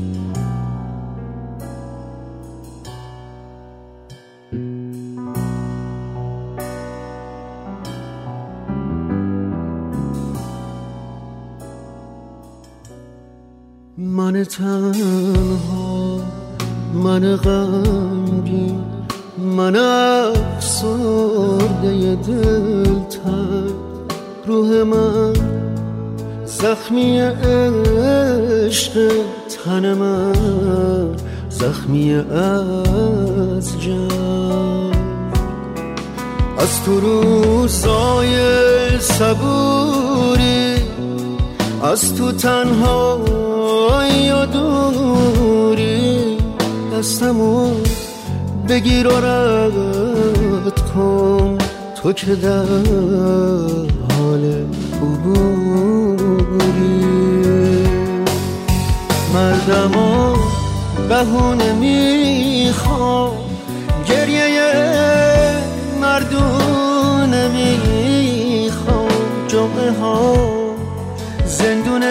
من تنها، من غمگین، من افسرده دلتنگ، روح من زخمی عشق، تن من زخمی از جنگ. از تو روزای صبوری، از تو تنها یا دوری، دستمو بگیر و رد کن، تو که در حال عبوری. مردمو بهونه میخوام، گریه مردونه میخوام، جمعه ها زندون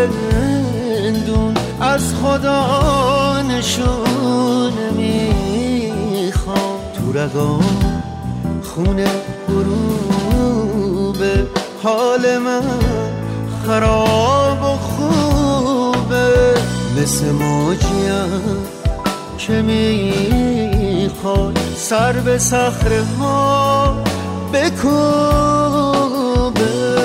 از خدا نشونه میخوام. تو رگام خونه غروبه، حال من خراب و خوبه، مثل موجیم که میخواد سر به صخره ها بکوبه.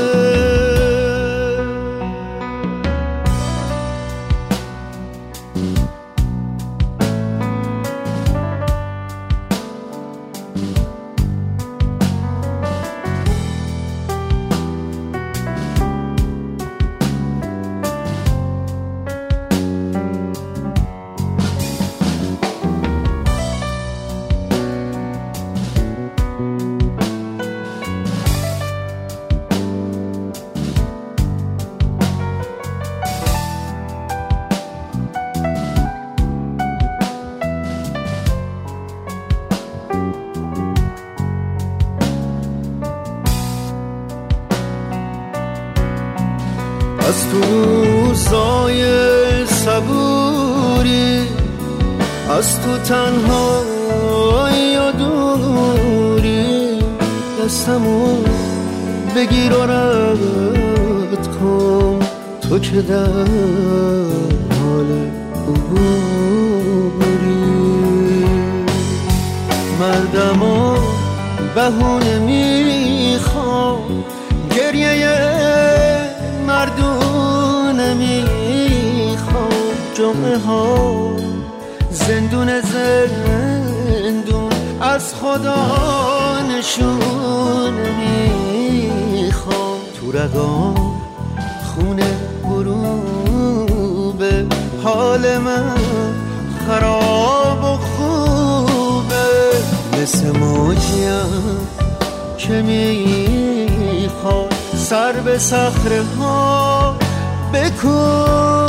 از تو روزای صبوری، از تو تنها یا دوری، دستمو بگیر و رد کن، تو که در حال عبوری. مردمو بهونه میخوام، گریه مردونه میخوام، جمعه ها زندون از خدا نشونه میخوام. تو رگام خونه غروبه، حال من خراب و خوبه، مثل موجیم که میخواد سر به صخره ها بکن.